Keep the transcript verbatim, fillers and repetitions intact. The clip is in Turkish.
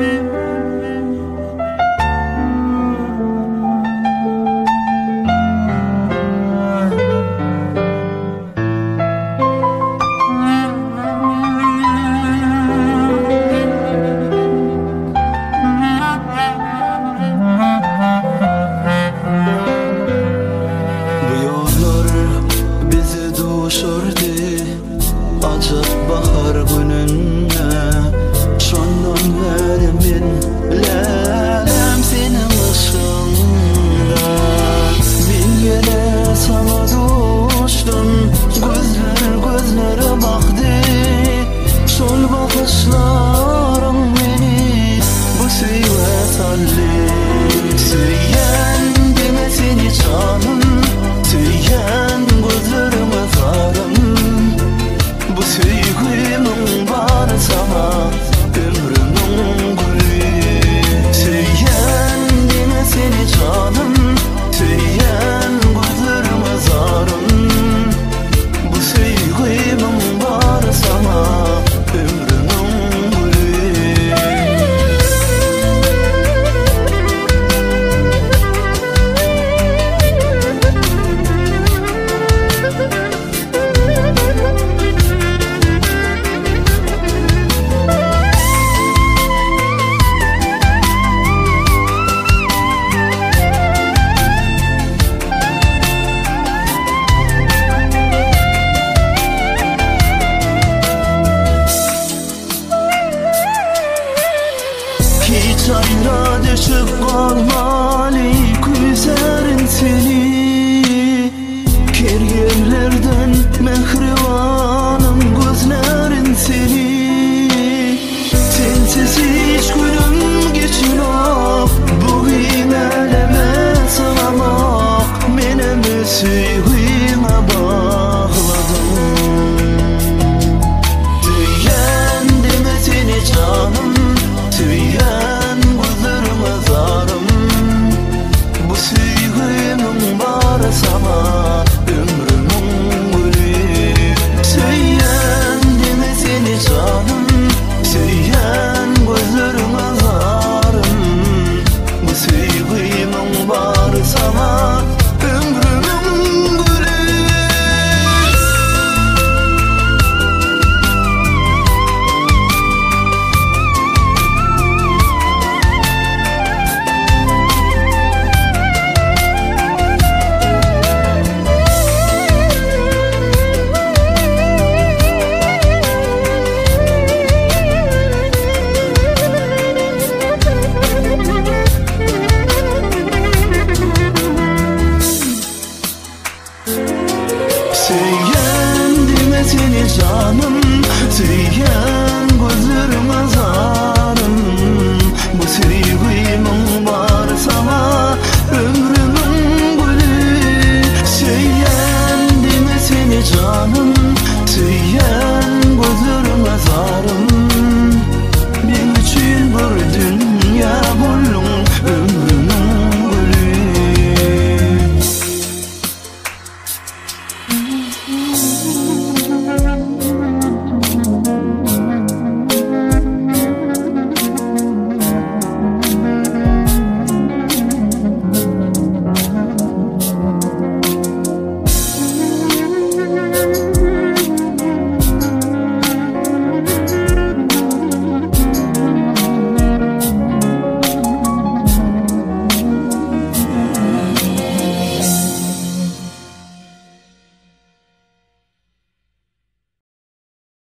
Acıp bahar gününe şondan beri men lelem senin ışığında. Ben yine sana düştüm, gözler gözlere baktı. Şol bakışlarım beni bu suyga saldı. Söyyen deme seni canım, söyyen gözlerime zarım. Bu sevgimin var sana ömrümün gülü. Söyyen deme seni canım, söyyen gözlerime zarım. Bu sevgimin var sana ömrümün gülü. Hiç ayra düşüp kalmalı güzerin seni. Kergerlerden mehrivanım gözlerin seni. Sensiz hiç günüm geçirok, bu himeleme sanamak. Menemi sevgime bağladım. Söyyen deme seni canım, söyyen gözlerime zarım. Bu sevgimin var sana ömrümün gülü. Söyyen deme seni canım, söyyen gözlerime zarım. Bu sevgimin var sana ömrümün gülü. Söyyen deme seni canım, söyyen gözlerime